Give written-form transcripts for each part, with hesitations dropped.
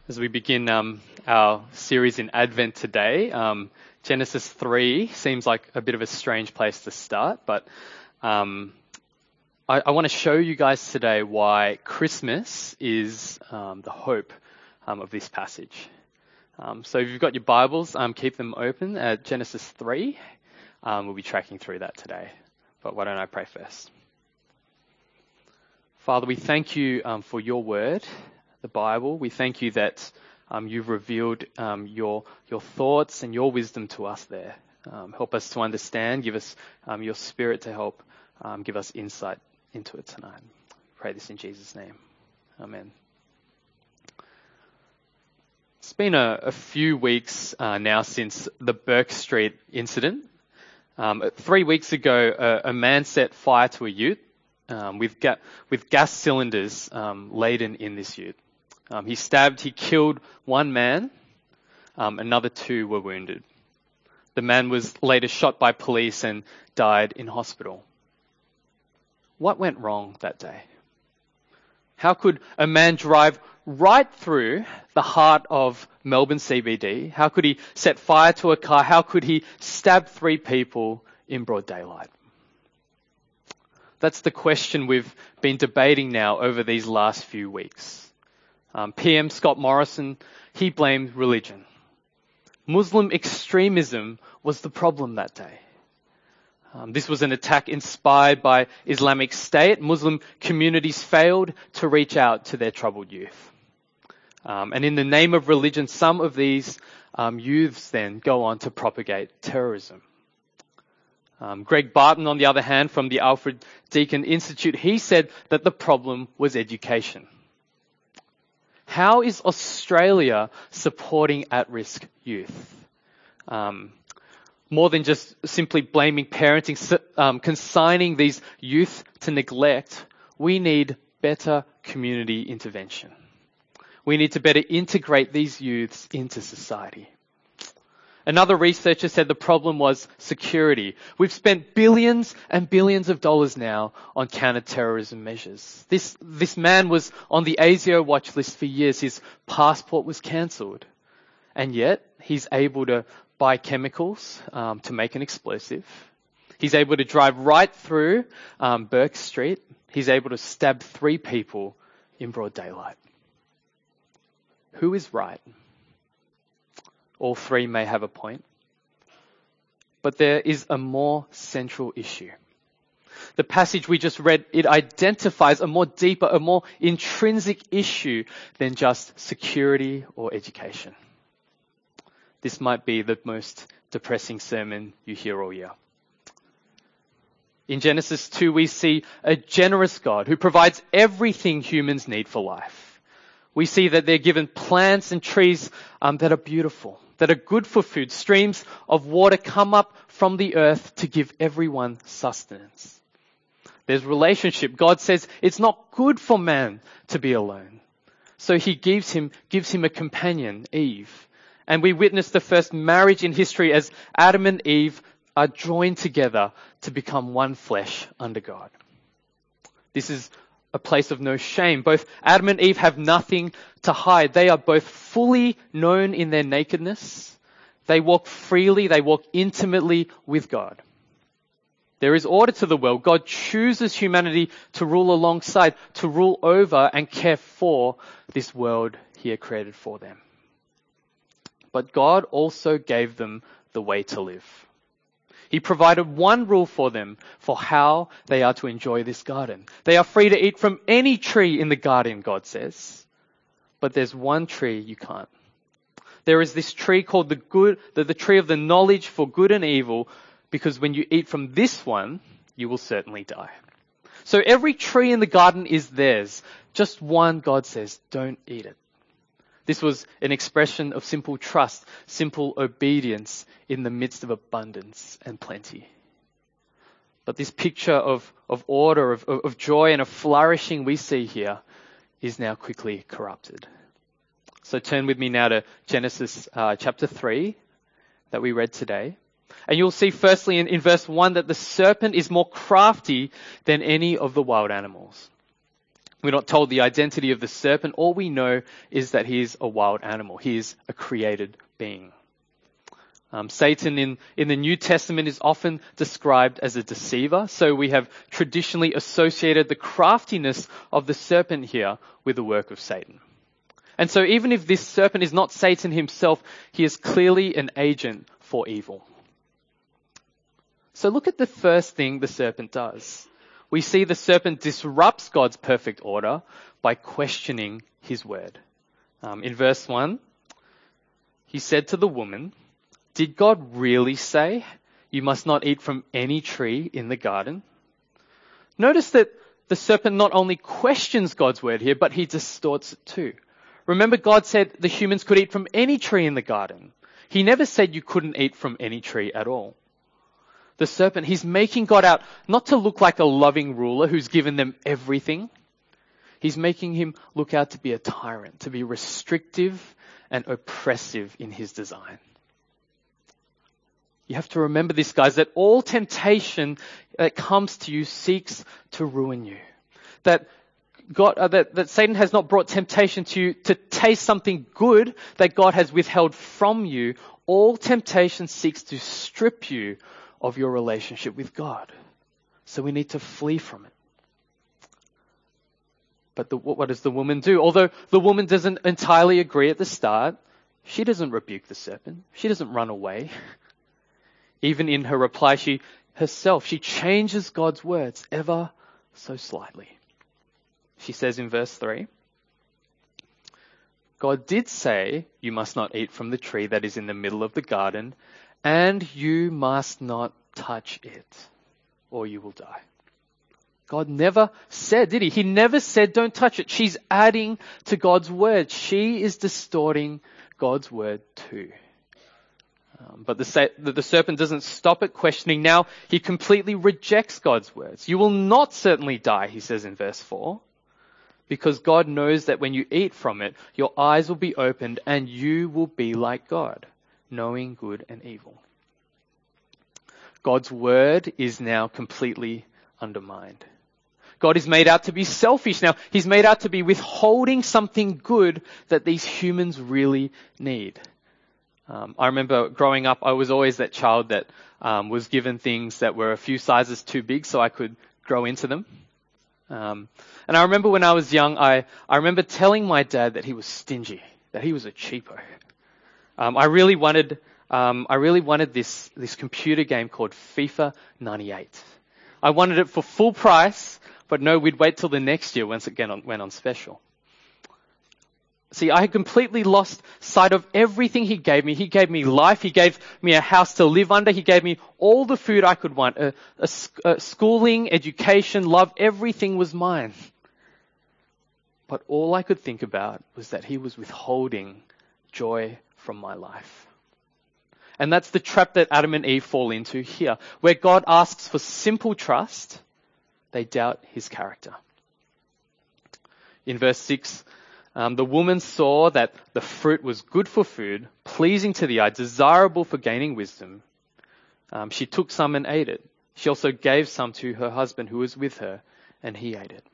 As we begin our series in Advent today, Genesis 3 seems like a bit of a strange place to start, but I want to show you guys today why Christmas is the hope of this passage. So if you've got your Bibles, keep them open at Genesis 3. We'll be tracking through that today, but why don't I pray first? Father, we thank you for your word, the Bible. We thank you that you've revealed your thoughts and your wisdom to us there. Help us to understand. Give us your Spirit to help give us insight into it tonight. Pray this in Jesus' name. Amen. It's been a few weeks now since the Burke Street incident. 3 weeks ago, a man set fire to a ute with gas cylinders laden in this ute. He killed one man, another two were wounded. The man was later shot by police and died in hospital. What went wrong that day? How could a man drive right through the heart of Melbourne CBD? How could he set fire to a car? How could he stab 3 people in broad daylight? That's the question we've been debating now over these last few weeks. PM Scott Morrison, he blamed religion. Muslim extremism was the problem that day. This was an attack inspired by Islamic State. Muslim communities failed to reach out to their troubled youth. And in the name of religion, some of these youths then go on to propagate terrorism. Greg Barton, on the other hand, from the Alfred Deakin Institute, he said that the problem was education. How is Australia supporting at-risk youth? More than just simply blaming parenting, consigning these youth to neglect, we need better community intervention. We need to better integrate these youths into society. Another researcher said the problem was security. We've spent billions and billions of dollars now on counter-terrorism measures. This man was on the ASIO watch list for years. His passport was cancelled. And yet, he's able to buy chemicals to make an explosive. He's able to drive right through Burke Street. He's able to stab 3 people in broad daylight. Who is right? All 3 may have a point. But there is a more central issue. The passage we just read, it identifies a more deeper, a more intrinsic issue than just security or education. This might be the most depressing sermon you hear all year. In Genesis 2, we see a generous God who provides everything humans need for life. We see that they're given plants and trees that are beautiful, that are good for food. Streams of water come up from the earth to give everyone sustenance. There's relationship. God says it's not good for man to be alone. So he gives him a companion, Eve. And we witness the first marriage in history as Adam and Eve are joined together to become one flesh under God. This is a place of no shame. Both Adam and Eve have nothing to hide. They are both fully known in their nakedness. They walk freely. They walk intimately with God. There is order to the world. God chooses humanity to rule alongside, to rule over and care for this world he had created for them. But God also gave them the way to live. He provided one rule for them for how they are to enjoy this garden. They are free to eat from any tree in the garden, God says. But there's one tree you can't. There is this tree called the tree of the knowledge for good and evil, because when you eat from this one, you will certainly die. So every tree in the garden is theirs. Just one, God says, don't eat it. This was an expression of simple trust, simple obedience in the midst of abundance and plenty. But this picture of order, of joy and of flourishing we see here is now quickly corrupted. So turn with me now to Genesis chapter 3 that we read today. And you'll see firstly in verse 1 that the serpent is more crafty than any of the wild animals. We're not told the identity of the serpent. All we know is that he is a wild animal. He is a created being. Satan in the New Testament is often described as a deceiver. So we have traditionally associated the craftiness of the serpent here with the work of Satan. And so even if this serpent is not Satan himself, he is clearly an agent for evil. So look at the first thing the serpent does. We see the serpent disrupts God's perfect order by questioning his word. In verse 1, he said to the woman, "Did God really say you must not eat from any tree in the garden?" Notice that the serpent not only questions God's word here, but he distorts it too. Remember, God said the humans could eat from any tree in the garden. He never said you couldn't eat from any tree at all. The serpent, he's making God out not to look like a loving ruler who's given them everything. He's making him look out to be a tyrant, to be restrictive and oppressive in his design. You have to remember this, guys, that all temptation that comes to you seeks to ruin you. That Satan has not brought temptation to you to taste something good that God has withheld from you. All temptation seeks to strip you of your relationship with God. So we need to flee from it. But what does the woman do? Although the woman doesn't entirely agree at the start, she doesn't rebuke the serpent. She doesn't run away. Even in her reply, she changes God's words ever so slightly. She says in verse 3, "God did say you must not eat from the tree that is in the middle of the garden, and you must not touch it, or you will die." God never said, did he? He never said don't touch it. She's adding to God's word. She is distorting God's word too. But the serpent doesn't stop at questioning. Now he completely rejects God's words. "You will not certainly die," he says in verse 4, "because God knows that when you eat from it, your eyes will be opened and you will be like God, knowing good and evil." God's word is now completely undermined. God is made out to be selfish now. He's made out to be withholding something good that these humans really need. I remember growing up, I was always that child that was given things that were a few sizes too big so I could grow into them. And I remember when I was young, I remember telling my dad that he was stingy, that he was a cheapo. I really wanted this computer game called FIFA 98. I wanted it for full price, but no, we'd wait till the next year once it went on special. See, I had completely lost sight of everything he gave me. He gave me life. He gave me a house to live under. He gave me all the food I could want. Schooling, education, love, everything was mine. But all I could think about was that he was withholding joy from my life. And that's the trap that Adam and Eve fall into here. Where God asks for simple trust, they doubt his character. In verse 6, the woman saw that the fruit was good for food, pleasing to the eye, desirable for gaining wisdom. She took some and ate it. She also gave some to her husband who was with her, and he ate it.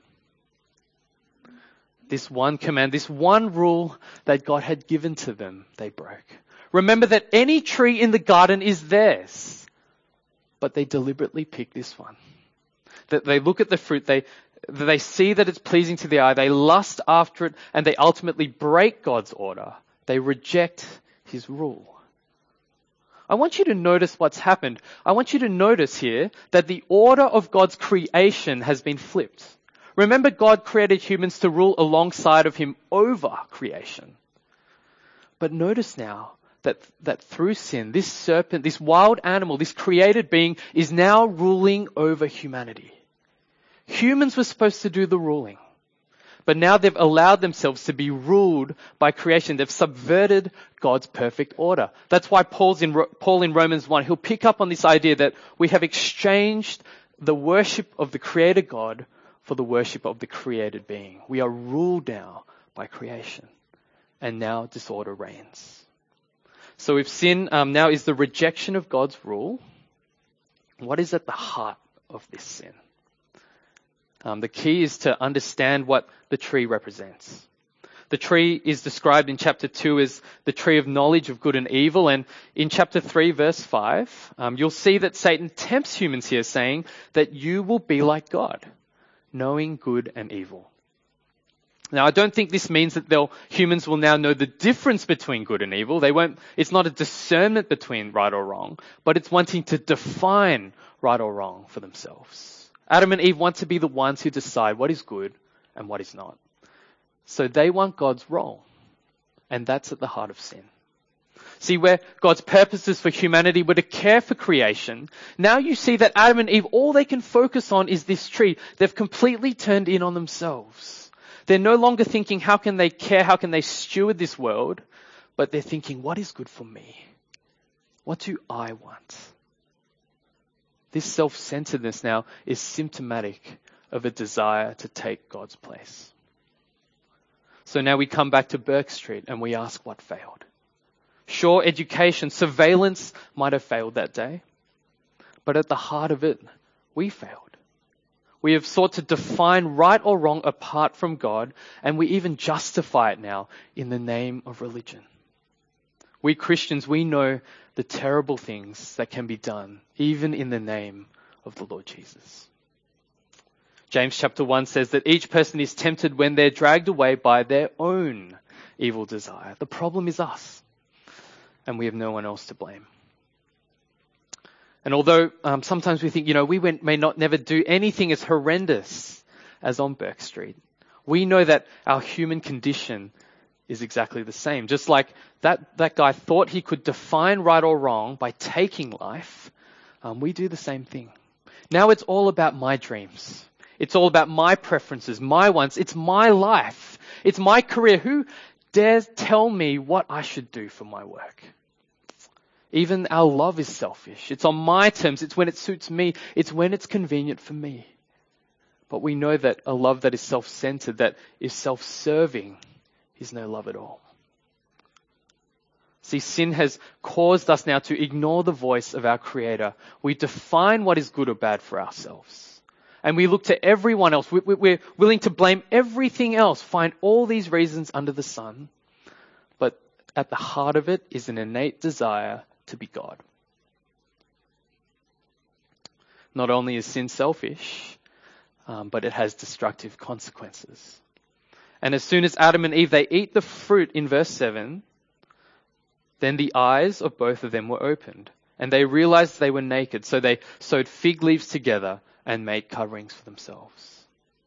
This one command, this one rule that God had given to them, they broke. Remember that any tree in the garden is theirs, but they deliberately pick this one. That they look at the fruit, they see that it's pleasing to the eye, they lust after it, and they ultimately break God's order. They reject his rule. I want you to notice what's happened. I want you to notice here that the order of God's creation has been flipped. Remember, God created humans to rule alongside of him over creation. But notice now that through sin, this serpent, this wild animal, this created being is now ruling over humanity. Humans were supposed to do the ruling, but now they've allowed themselves to be ruled by creation. They've subverted God's perfect order. That's why Paul in Romans 1, he'll pick up on this idea that we have exchanged the worship of the created God for the worship of the created being. We are ruled now by creation, and now disorder reigns. So if sin now is the rejection of God's rule, what is at the heart of this sin? The key is to understand what the tree represents. The tree is described in chapter 2 as the tree of knowledge of good and evil. And in chapter 3, verse 5, you'll see that Satan tempts humans here, saying that you will be like God, knowing good and evil. Now, I don't think this means that humans will now know the difference between good and evil. It's not a discernment between right or wrong, but it's wanting to define right or wrong for themselves. Adam and Eve want to be the ones who decide what is good and what is not. So they want God's role, and that's at the heart of sin. See, where God's purposes for humanity were to care for creation, now you see that Adam and Eve, all they can focus on is this tree. They've completely turned in on themselves. They're no longer thinking, how can they care? How can they steward this world? But they're thinking, what is good for me? What do I want? This self-centeredness now is symptomatic of a desire to take God's place. So now we come back to Burke Street and we ask what failed. Sure, education, surveillance might have failed that day, but at the heart of it, we failed. We have sought to define right or wrong apart from God, and we even justify it now in the name of religion. We Christians, we know the terrible things that can be done, even in the name of the Lord Jesus. James chapter 1 says that each person is tempted when they're dragged away by their own evil desire. The problem is us, and we have no one else to blame. And although sometimes we think, we may not never do anything as horrendous as on Burke Street, we know that our human condition is exactly the same. Just like that guy thought he could define right or wrong by taking life, we do the same thing. Now it's all about my dreams. It's all about my preferences, my wants. It's my life. It's my career. Who dares tell me what I should do for my work? Even our love is selfish. It's on my terms. It's when it suits me. It's when it's convenient for me. But we know that a love that is self-centered, that is self-serving, is no love at all. See, sin has caused us now to ignore the voice of our Creator. We define what is good or bad for ourselves. And we look to everyone else. We're willing to blame everything else, find all these reasons under the sun. But at the heart of it is an innate desire to be God. Not only is sin selfish, but it has destructive consequences. And as soon as Adam and Eve, they eat the fruit in verse 7, then the eyes of both of them were opened, and they realized they were naked. So they sewed fig leaves together and made coverings for themselves.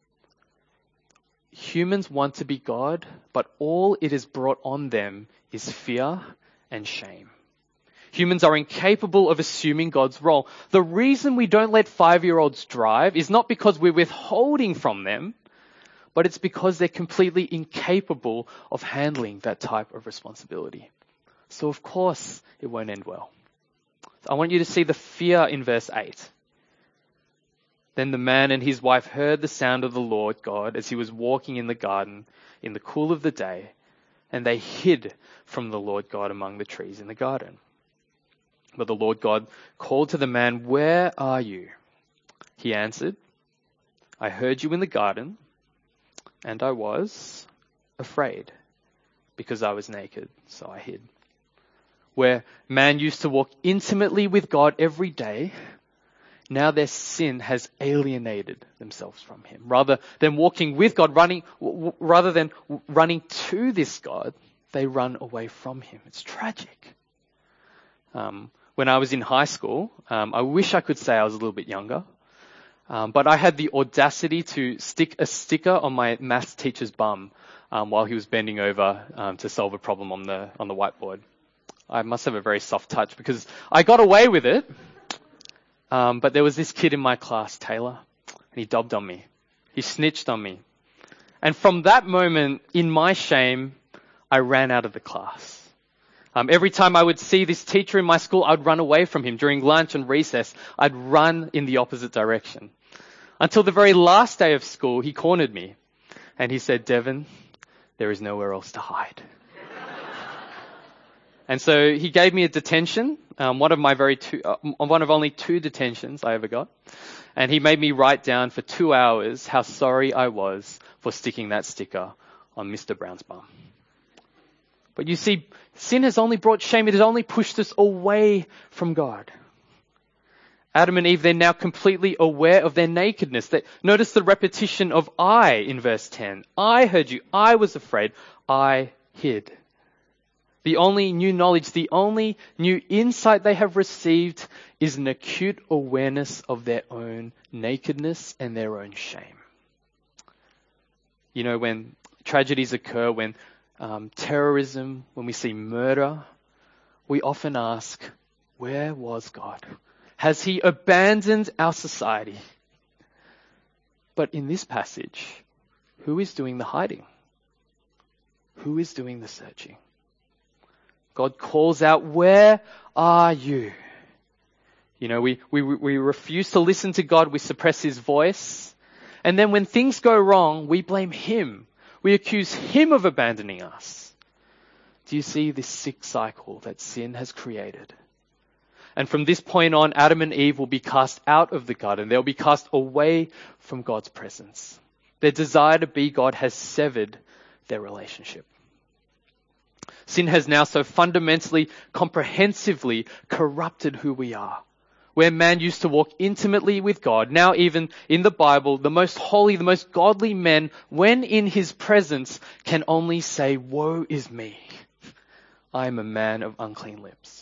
Humans want to be God, but all it has brought on them is fear and shame. Humans are incapable of assuming God's role. The reason we don't let 5-year-olds drive is not because we're withholding from them, but it's because they're completely incapable of handling that type of responsibility. So of course it won't end well. I want you to see the fear in verse 8. Then the man and his wife heard the sound of the Lord God as he was walking in the garden in the cool of the day, and they hid from the Lord God among the trees in the garden. But the Lord God called to the man, "Where are you?" He answered, "I heard you in the garden, and I was afraid because I was naked, so I hid." Where man used to walk intimately with God every day, now their sin has alienated themselves from him. Rather than walking with God, rather than running to this God, they run away from him. It's tragic. When I was in high school, I wish I could say I was a little bit younger, but I had the audacity to stick a sticker on my maths teacher's bum while he was bending over to solve a problem on the whiteboard. I must have a very soft touch because I got away with it. But there was this kid in my class, Taylor, and he dobbed on me. He snitched on me. And from that moment, in my shame, I ran out of the class. Every time I would see this teacher in my school, I'd run away from him. During lunch and recess, I'd run in the opposite direction. Until the very last day of school, he cornered me. And he said, "Devon, there is nowhere else to hide." And so he gave me a detention one of only 2 detentions I ever got. And he made me write down for 2 hours how sorry I was for sticking that sticker on Mr. Brown's bum. But you see, sin has only brought shame. It has only pushed us away from God. Adam and Eve, they're now completely aware of their nakedness. Notice the repetition of I in verse 10. I heard you. I was afraid. I hid. The only new knowledge, the only new insight they have received is an acute awareness of their own nakedness and their own shame. You know, when tragedies occur, when terrorism, when we see murder, we often ask, where was God? Has he abandoned our society? But in this passage, who is doing the hiding? Who is doing the searching? God calls out, where are you? You know, we refuse to listen to God. We suppress his voice. And then when things go wrong, we blame him. We accuse him of abandoning us. Do you see this sick cycle that sin has created? And from this point on, Adam and Eve will be cast out of the garden. They'll be cast away from God's presence. Their desire to be God has severed their relationship. Sin has now so fundamentally, comprehensively corrupted who we are. Where man used to walk intimately with God, now even in the Bible, the most holy, the most godly men, when in his presence, can only say, woe is me. I am a man of unclean lips.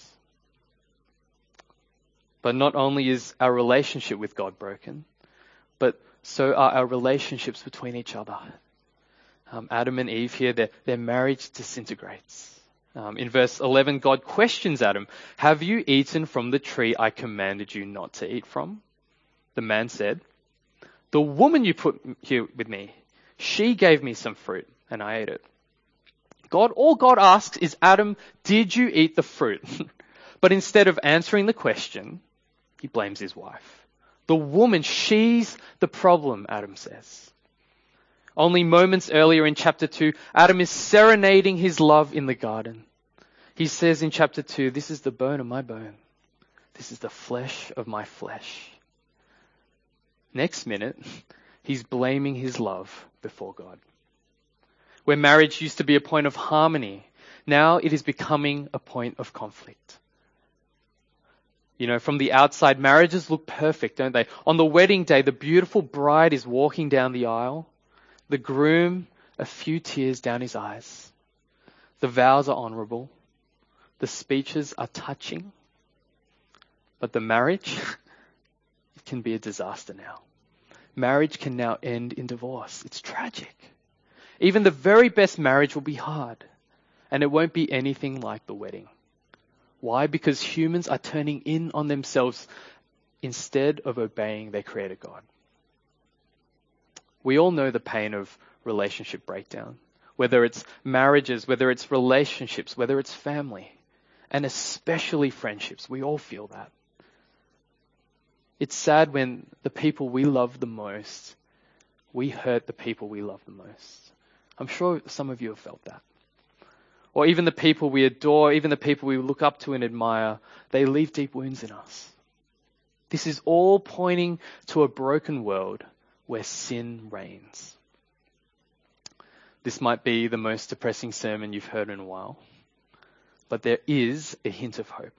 But not only is our relationship with God broken, but so are our relationships between each other. Adam and Eve here, their marriage disintegrates. In verse 11, God questions Adam, have you eaten from the tree I commanded you not to eat from? The man said, the woman you put here with me, she gave me some fruit and I ate it. All God asks is, Adam, did you eat the fruit? But instead of answering the question, he blames his wife. The woman, she's the problem, Adam says. Only moments earlier in chapter 2, Adam is serenading his love in the garden. He says in chapter 2, this is the bone of my bone. This is the flesh of my flesh. Next minute, he's blaming his love before God. Where marriage used to be a point of harmony, now it is becoming a point of conflict. You know, from the outside, marriages look perfect, don't they? On the wedding day, the beautiful bride is walking down the aisle. The groom, a few tears down his eyes. The vows are honorable. The speeches are touching. But the marriage, it can be a disaster now. Marriage can now end in divorce. It's tragic. Even the very best marriage will be hard. And it won't be anything like the wedding. Why? Because humans are turning in on themselves instead of obeying their Creator God. We all know the pain of relationship breakdown, whether it's marriages, whether it's relationships, whether it's family, and especially friendships. We all feel that. It's sad when the people we love the most, we hurt the people we love the most. I'm sure some of you have felt that. Or even the people we adore, even the people we look up to and admire, they leave deep wounds in us. This is all pointing to a broken world where sin reigns. This might be the most depressing sermon you've heard in a while, but there is a hint of hope.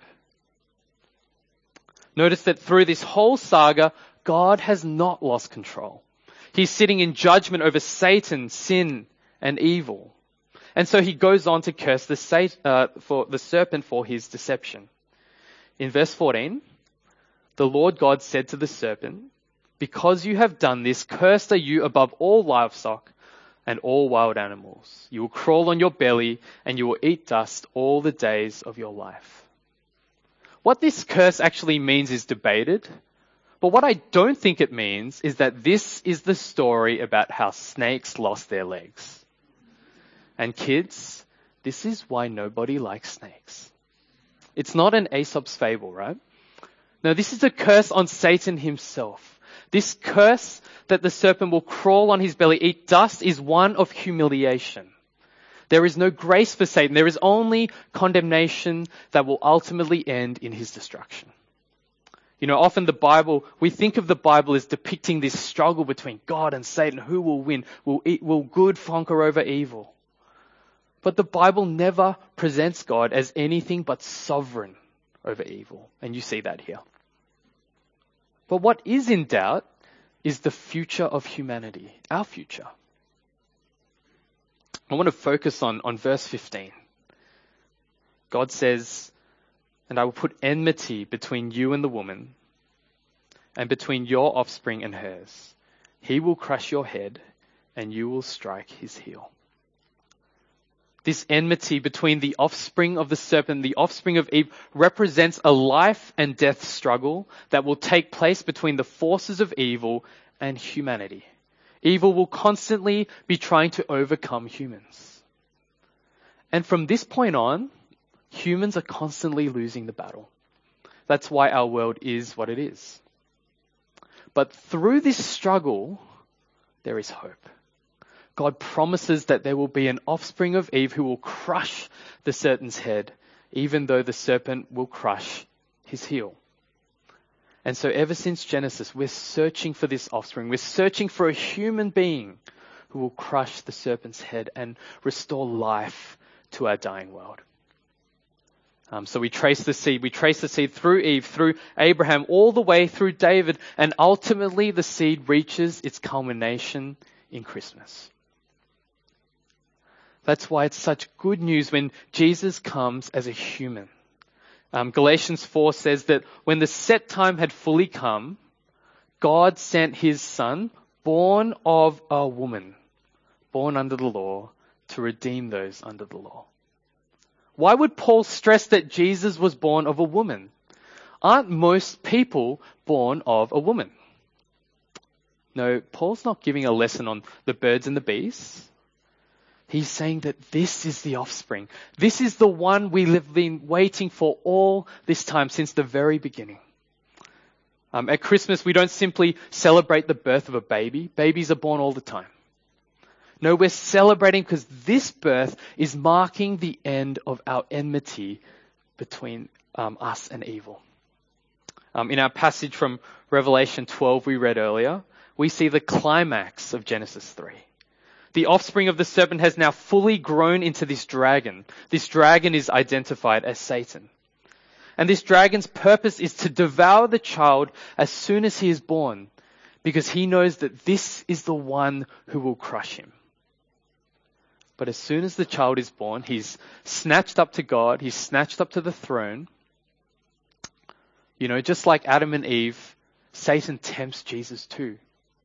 Notice that through this whole saga, God has not lost control. He's sitting in judgment over Satan, sin, and evil. And so he goes on to curse the serpent for his deception. In verse 14, the Lord God said to the serpent, because you have done this, cursed are you above all livestock and all wild animals. You will crawl on your belly and you will eat dust all the days of your life. What this curse actually means is debated, but what I don't think it means is that this is the story about how snakes lost their legs. And kids, this is why nobody likes snakes. It's not an Aesop's fable, right? No, this is a curse on Satan himself. This curse that the serpent will crawl on his belly, eat dust, is one of humiliation. There is no grace for Satan. There is only condemnation that will ultimately end in his destruction. You know, often we think of the Bible as depicting this struggle between God and Satan. Who will win? Will good conquer over evil? But the Bible never presents God as anything but sovereign over evil. And you see that here. But what is in doubt is the future of humanity, our future. I want to focus on verse 15. God says, "And I will put enmity between you and the woman, and between your offspring and hers. He will crush your head, and you will strike his heel." This enmity between the offspring of the serpent and the offspring of Eve represents a life and death struggle that will take place between the forces of evil and humanity. Evil will constantly be trying to overcome humans. And from this point on, humans are constantly losing the battle. That's why our world is what it is. But through this struggle, there is hope. God promises that there will be an offspring of Eve who will crush the serpent's head, even though the serpent will crush his heel. And so ever since Genesis, we're searching for this offspring. We're searching for a human being who will crush the serpent's head and restore life to our dying world. So we trace the seed. We trace the seed through Eve, through Abraham, all the way through David, and ultimately the seed reaches its culmination in Christmas. That's why it's such good news when Jesus comes as a human. Galatians 4 says that when the set time had fully come, God sent his son, born of a woman, born under the law, to redeem those under the law. Why would Paul stress that Jesus was born of a woman? Aren't most people born of a woman? No, Paul's not giving a lesson on the birds and the bees. He's saying that this is the offspring. This is the one we have been waiting for all this time, since the very beginning. At Christmas, we don't simply celebrate the birth of a baby. Babies are born all the time. No, we're celebrating because this birth is marking the end of our enmity between us and evil. In our passage from Revelation 12 we read earlier, we see the climax of Genesis 3. The offspring of the serpent has now fully grown into this dragon. This dragon is identified as Satan. And this dragon's purpose is to devour the child as soon as he is born, because he knows that this is the one who will crush him. But as soon as the child is born, he's snatched up to God, he's snatched up to the throne. You know, just like Adam and Eve, Satan tempts Jesus too.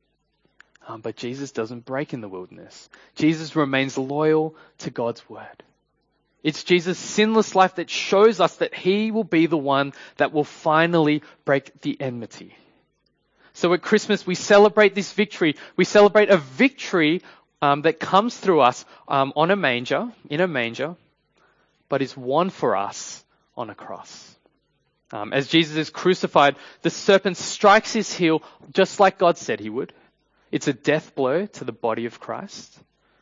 But Jesus doesn't break in the wilderness. Jesus remains loyal to God's word. It's Jesus' sinless life that shows us that he will be the one that will finally break the enmity. So at Christmas, we celebrate this victory. We celebrate a victory that comes through us in a manger, but is won for us on a cross. As Jesus is crucified, the serpent strikes his heel just like God said he would. It's a death blow to the body of Christ.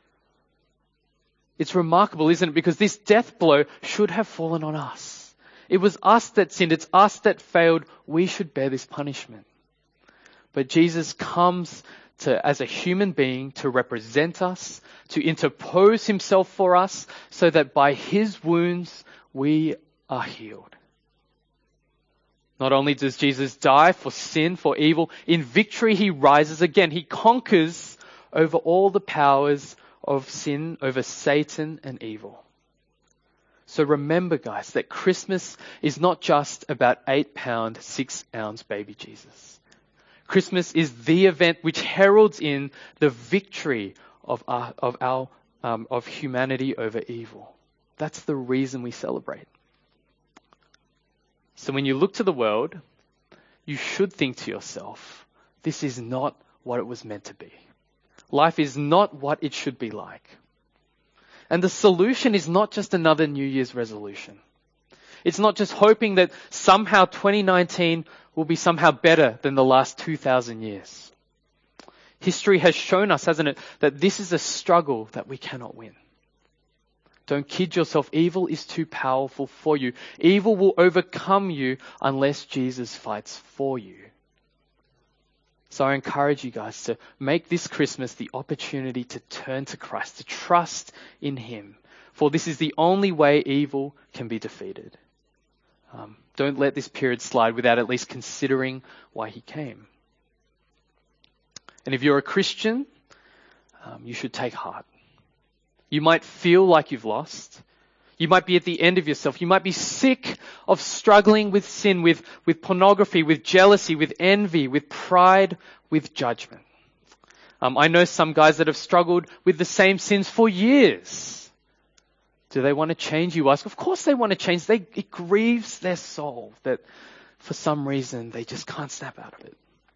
It's remarkable, isn't it? Because this death blow should have fallen on us. It was us that sinned. It's us that failed. We should bear this punishment. But Jesus comes as a human being to represent us, to interpose himself for us, so that by his wounds we are healed. Not only does Jesus die for sin, for evil, in victory he rises again. He conquers over all the powers of sin, over Satan and evil. So remember, guys, that Christmas is not just about 8-pound, 6-ounce baby Jesus. Christmas is the event which heralds in the victory of humanity over evil. That's the reason we celebrate. So when you look to the world, you should think to yourself, this is not what it was meant to be. Life is not what it should be like. And the solution is not just another New Year's resolution. It's not just hoping that somehow 2019 will be somehow better than the last 2,000 years. History has shown us, hasn't it, that this is a struggle that we cannot win. Don't kid yourself. Evil is too powerful for you. Evil will overcome you unless Jesus fights for you. So I encourage you guys to make this Christmas the opportunity to turn to Christ, to trust in him. For this is the only way evil can be defeated. Don't let this period slide without at least considering why he came. And if you're a Christian, you should take heart. You might feel like you've lost. You might be at the end of yourself. You might be sick of struggling with sin, with pornography, with jealousy, with envy, with pride, with judgment. I know some guys that have struggled with the same sins for years. Do they want to change, you ask? Of course they want to change. It grieves their soul that for some reason they just can't snap out of it.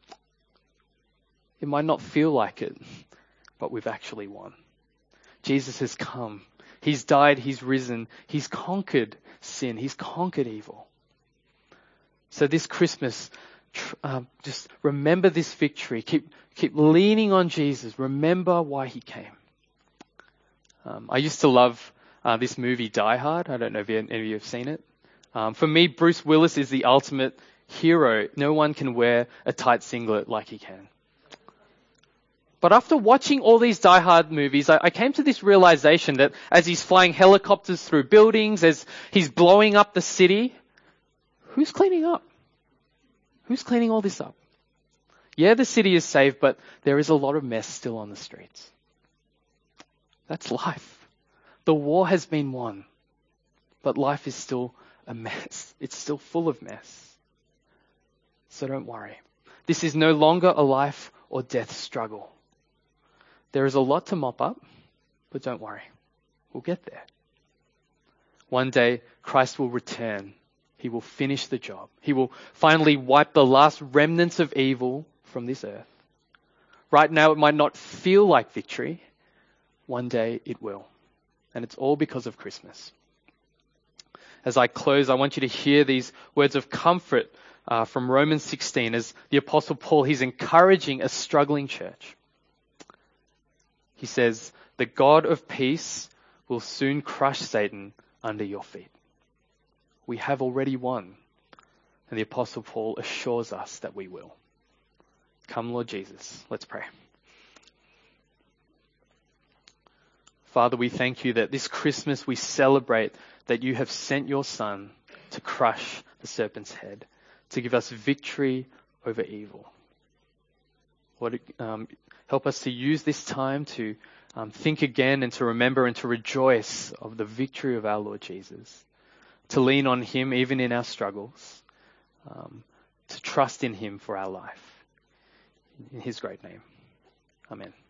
It might not feel like it, but we've actually won. Jesus has come. He's died. He's risen. He's conquered sin. He's conquered evil. So this Christmas, just remember this victory. Keep leaning on Jesus. Remember why he came. I used to love this movie Die Hard. I don't know if any of you have seen it. For me, Bruce Willis is the ultimate hero. No one can wear a tight singlet like he can. But after watching all these Die Hard movies, I came to this realization that as he's flying helicopters through buildings, as he's blowing up the city, who's cleaning up? Who's cleaning all this up? Yeah, the city is saved, but there is a lot of mess still on the streets. That's life. The war has been won, but life is still a mess. It's still full of mess. So don't worry. This is no longer a life or death struggle. There is a lot to mop up, but don't worry. We'll get there. One day, Christ will return. He will finish the job. He will finally wipe the last remnants of evil from this earth. Right now, it might not feel like victory. One day, it will. And it's all because of Christmas. As I close, I want you to hear these words of comfort from Romans 16 as the Apostle Paul, he's encouraging a struggling church. He says, the God of peace will soon crush Satan under your feet. We have already won. And the Apostle Paul assures us that we will. Come, Lord Jesus. Let's pray. Father, we thank you that this Christmas we celebrate that you have sent your Son to crush the serpent's head, to give us victory over evil. Lord, help us to use this time to think again and to remember and to rejoice of the victory of our Lord Jesus, to lean on him even in our struggles, to trust in him for our life. In his great name. Amen.